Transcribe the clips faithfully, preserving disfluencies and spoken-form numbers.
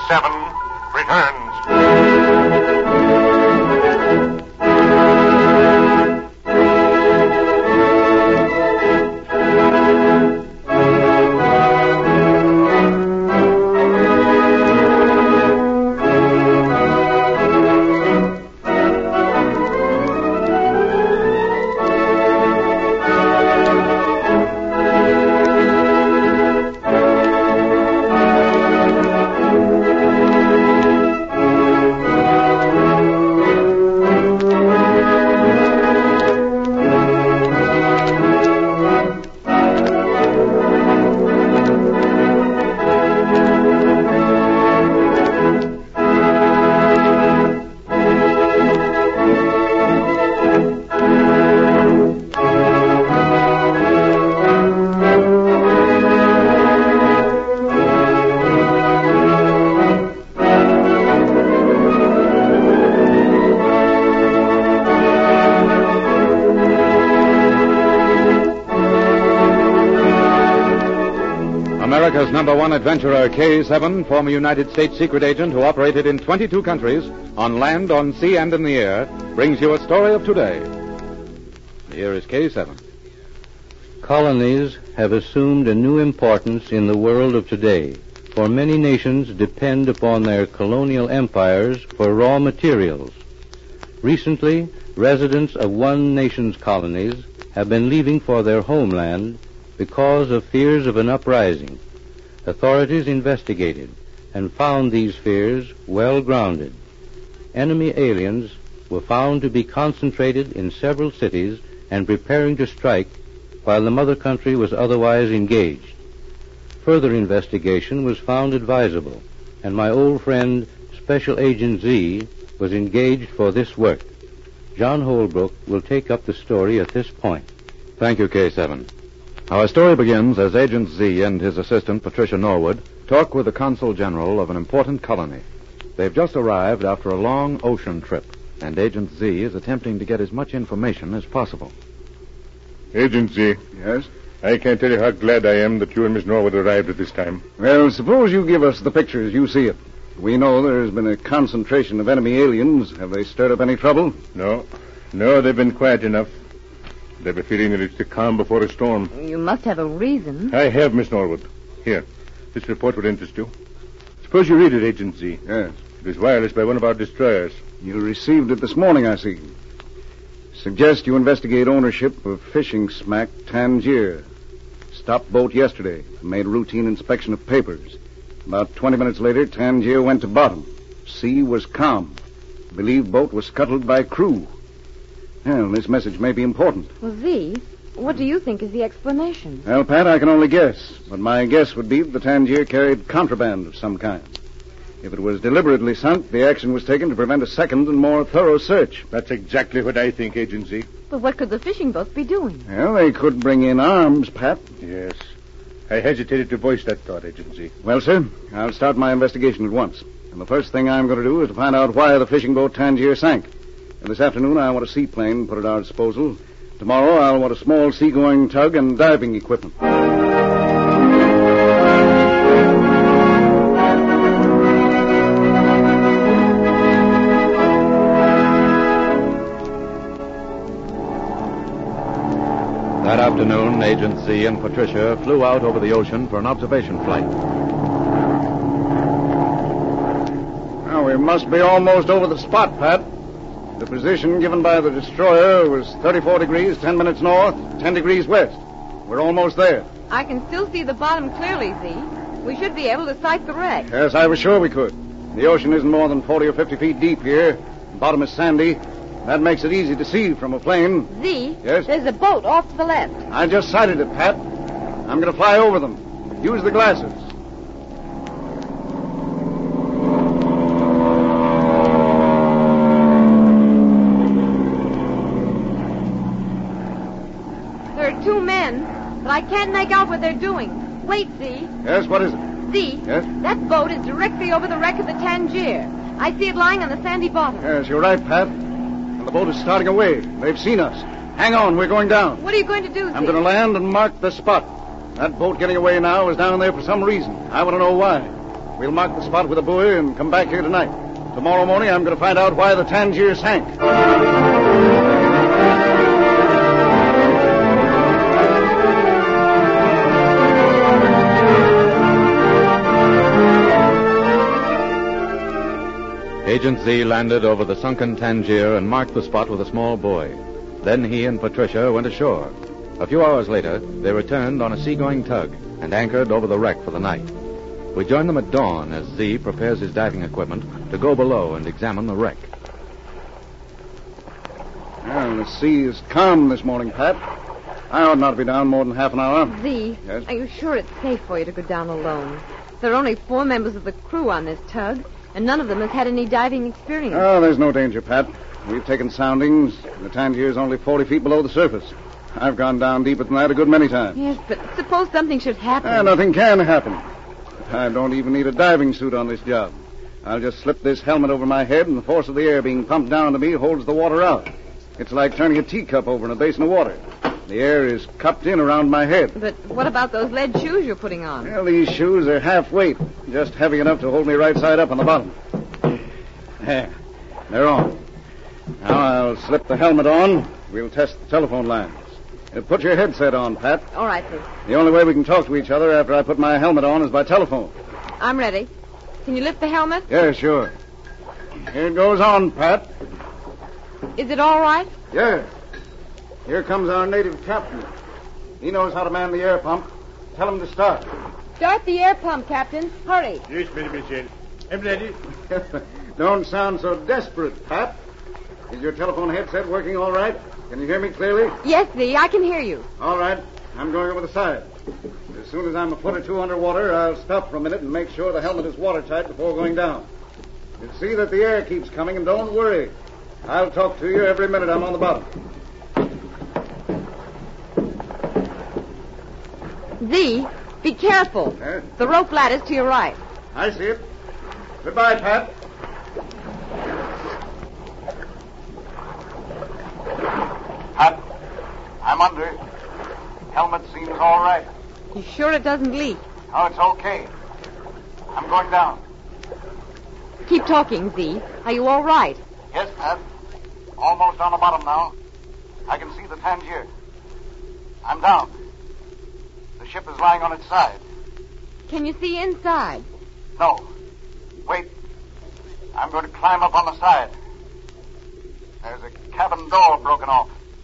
seven returns. America's number one adventurer, K seven, former United States secret agent who operated in twenty-two countries, on land, on sea, and in the air, brings you a story of today. Here is K seven. Colonies have assumed a new importance in the world of today, for many nations depend upon their colonial empires for raw materials. Recently, residents of one nation's colonies have been leaving for their homeland because of fears of an uprising. Authorities investigated and found these fears well grounded. Enemy aliens were found to be concentrated in several cities and preparing to strike while the mother country was otherwise engaged. Further investigation was found advisable, and my old friend Special Agent Z was engaged for this work. John Holbrook will take up the story at this point. Thank you, K seven. Our story begins as Agent Z and his assistant, Patricia Norwood, talk with the Consul General of an important colony. They've just arrived after a long ocean trip, and Agent Z is attempting to get as much information as possible. Agent Z. Yes? I can't tell you how glad I am that you and Miss Norwood arrived at this time. Well, suppose you give us the picture as you see it. We know there's been a concentration of enemy aliens. Have they stirred up any trouble? No. No, they've been quiet enough. They've a feeling that it's the calm before a storm. You must have a reason. I have, Miss Norwood. Here, this report would interest you. Suppose you read it, Agent Z. Yes. It was wireless by one of our destroyers. You received it this morning, I see. Suggest you investigate ownership of fishing smack Tangier. Stopped boat yesterday. Made routine inspection of papers. About twenty minutes later, Tangier went to bottom. Sea was calm. Believed boat was scuttled by crew. Well, this message may be important. Well, Z, what do you think is the explanation? Well, Pat, I can only guess. But my guess would be that the Tangier carried contraband of some kind. If it was deliberately sunk, the action was taken to prevent a second and more thorough search. That's exactly what I think, Agent Z. But what could the fishing boats be doing? Well, they could bring in arms, Pat. Yes. I hesitated to voice that thought, Agent Z. Well, sir, I'll start my investigation at once. And the first thing I'm going to do is to find out why the fishing boat Tangier sank. And this afternoon, I want a seaplane put at our disposal. Tomorrow, I'll want a small seagoing tug and diving equipment. That afternoon, Agent Z and Patricia flew out over the ocean for an observation flight. Now, we must be almost over the spot, Pat. The position given by the destroyer was thirty-four degrees, ten minutes north, ten degrees west. We're almost there. I can still see the bottom clearly, Z. We should be able to sight the wreck. Yes, I was sure we could. The ocean isn't more than forty or fifty feet deep here. The bottom is sandy. That makes it easy to see from a plane. Z? Yes? There's a boat off to the left. I just sighted it, Pat. I'm going to fly over them. Use the glasses. There are two men, but I can't make out what they're doing. Wait, Z. Yes, what is it? Z? Yes? That boat is directly over the wreck of the Tangier. I see it lying on the sandy bottom. Yes, you're right, Pat. And the boat is starting away. They've seen us. Hang on, we're going down. What are you going to do, Z? I'm going to land and mark the spot. That boat getting away now is down there for some reason. I want to know why. We'll mark the spot with a buoy and come back here tonight. Tomorrow morning, I'm going to find out why the Tangier sank. Agent Z landed over the sunken Tangier and marked the spot with a small buoy. Then he and Patricia went ashore. A few hours later, they returned on a seagoing tug and anchored over the wreck for the night. We join them at dawn as Z prepares his diving equipment to go below and examine the wreck. Well, the sea is calm this morning, Pat. I ought not to be down more than half an hour. Z, Yes? are you sure it's safe for you to go down alone? There are only four members of the crew on this tug, and none of them has had any diving experience. Oh, there's no danger, Pat. We've taken soundings. The Tangier's only forty feet below the surface. I've gone down deeper than that a good many times. Yes, but suppose something should happen. Ah, nothing can happen. I don't even need a diving suit on this job. I'll just slip this helmet over my head, and the force of the air being pumped down to me holds the water out. It's like turning a teacup over in a basin of water. The air is cupped in around my head. But what about those lead shoes you're putting on? Well, these shoes are half weight, just heavy enough to hold me right side up on the bottom. There. They're on. Now I'll slip the helmet on. We'll test the telephone lines. Uh, Put your headset on, Pat. All right, Z. The only way we can talk to each other after I put my helmet on is by telephone. I'm ready. Can you lift the helmet? Yeah, sure. Here it goes on, Pat. Is it all right? Yeah. Here comes our native captain. He knows how to man the air pump. Tell him to start. Start the air pump, Captain. Hurry. Yes, Mademoiselle. I'm ready. Don't sound so desperate, Pat. Is your telephone headset working all right? Can you hear me clearly? Yes, Z, I can hear you. All right. I'm going over the side. As soon as I'm a foot or two underwater, I'll stop for a minute and make sure the helmet is watertight before going down. You see that the air keeps coming, and don't worry. I'll talk to you every minute I'm on the bottom. Z, be careful. Huh? The rope ladder's to your right. I see it. Goodbye, Pat. Pat, I'm under. Helmet seems all right. You sure it doesn't leak? Oh, it's okay. I'm going down. Keep talking, Z. Are you all right? Yes, Pat. Almost on the bottom now. I can see the Tangier. I'm down. The ship is lying on its side. Can you see inside? No. Wait. I'm going to climb up on the side. There's a cabin door broken off.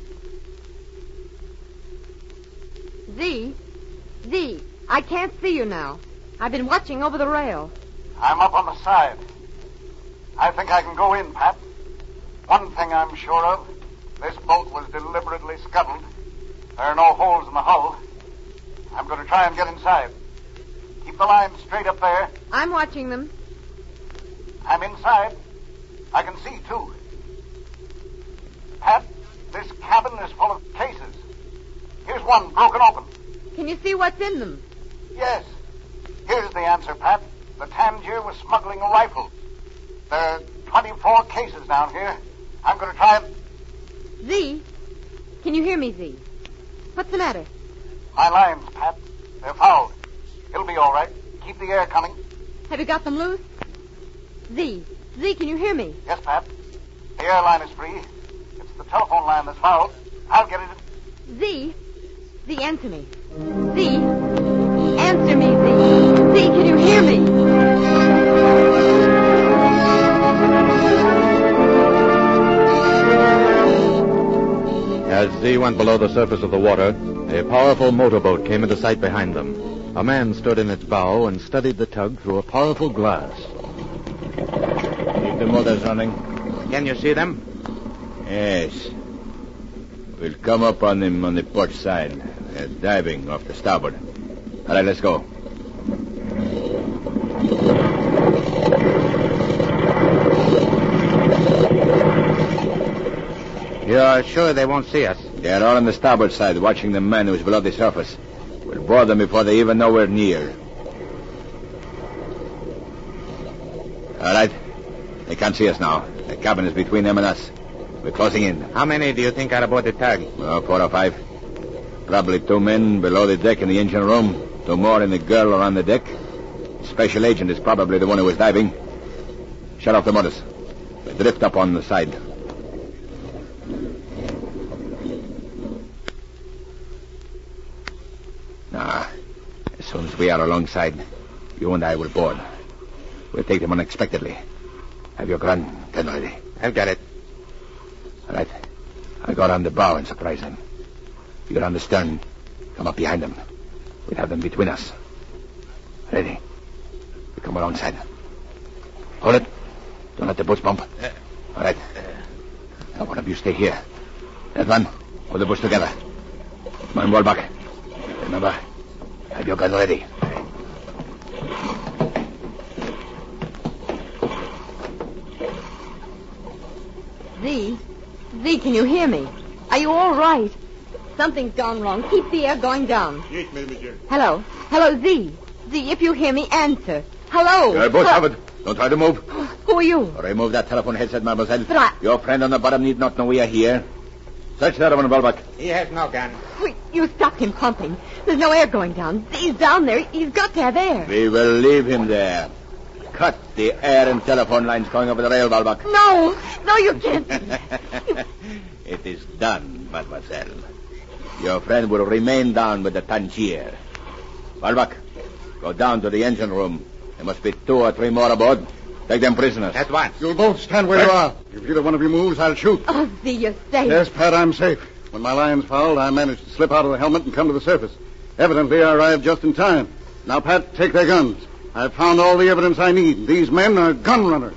Z? Z, I can't see you now. I've been watching over the rail. I'm up on the side. I think I can go in, Pat. One thing I'm sure of. This boat was deliberately scuttled. There are no holes in the hull. I'm going to try and get inside. Keep the line straight up there. I'm watching them. I'm inside. I can see, too. Pat, this cabin is full of cases. Here's one broken open. Can you see what's in them? Yes. Here's the answer, Pat. The Tangier was smuggling rifles. There are twenty-four cases down here. I'm going to try and... Z? Can you hear me, Z? What's the matter? My lines, Pat. They're fouled. It'll be all right. Keep the air coming. Have you got them loose? Z? Z, can you hear me? Yes, Pat. The air line is free. It's the telephone line that's fouled. I'll get it. Z? Z, answer me. Z? Answer me, Z. Z, can you hear me? As Z went below the surface of the water, a powerful motorboat came into sight behind them. A man stood in its bow and studied the tug through a powerful glass. Keep the motors running. Can you see them? Yes. We'll come up on them on the port side. They're diving off the starboard. All right, let's go. You're sure they won't see us? They're all on the starboard side, watching the man who's below the surface. We'll board them before they even know we're near. All right. They can't see us now. The cabin is between them and us. We're closing in. How many do you think are aboard the tug? Well, four or five. Probably two men below the deck in the engine room. Two more in the girl around the deck. Special agent is probably the one who was diving. Shut off the motors. Drift up on the side. Now, as soon as we are alongside, you and I will board. We'll take them unexpectedly. Have your gun then ready. I've got it. All right. I'll go around the bow and surprise them. You're on the stern. Come up behind them. We'll have them between us. Ready. We come alongside. Hold it. Don't let the boats bump. All right. Now, one of you stay here. That one, hold the boats together. Come on, Walbach. Remember, have your gun ready. Z? Z, can you hear me? Are you all right? Something's gone wrong. Keep the air going down. Yes, mademoiselle. Hello? Hello, Z? Z, if you hear me, answer. Hello? You're both Hello? covered. Don't try to move. Who are you? Remove that telephone headset, mademoiselle. But I... Your friend on the bottom need not know we are here. Search that one, Walbach. He has no gun. Wait, you stopped him pumping. There's no air going down. He's down there. He's got to have air. We will leave him there. Cut the air and telephone lines going over the rail, Walbach. No. No, you can't. It is done, mademoiselle. Your friend will remain down with the Tangier. Walbach, go down to the engine room. There must be two or three more aboard. Take them prisoners. At once. You'll both stand where you are. If either one of you moves, I'll shoot. Oh, Z, you're safe. Yes, Pat, I'm safe. When my lion's fouled, I managed to slip out of the helmet and come to the surface. Evidently, I arrived just in time. Now, Pat, take their guns. I've found all the evidence I need. These men are gun runners.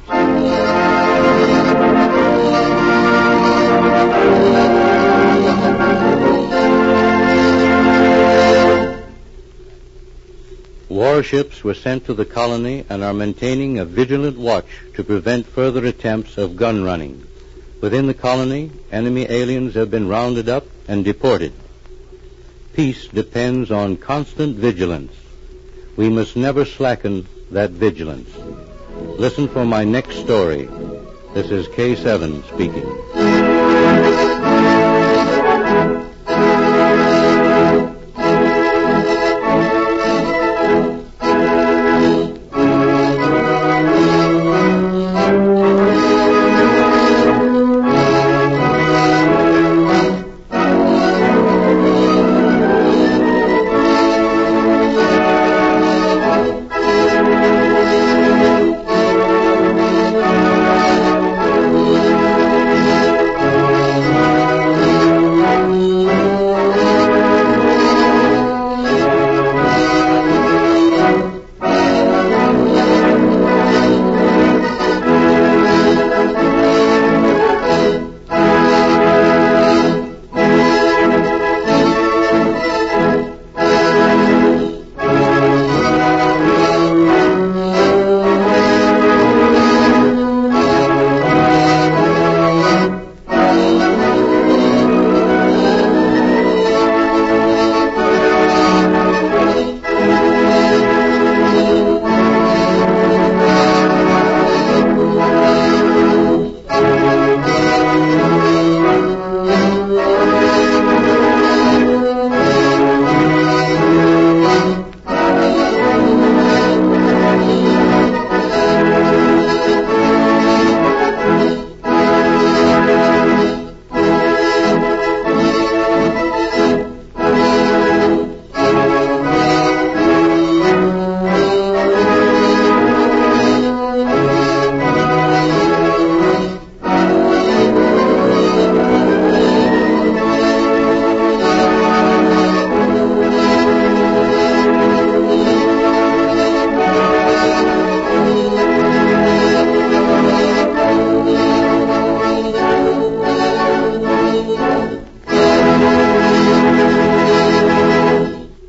Warships were sent to the colony and are maintaining a vigilant watch to prevent further attempts of gun running. Within the colony, enemy aliens have been rounded up and deported. Peace depends on constant vigilance. We must never slacken that vigilance. Listen for my next story. This is K seven speaking.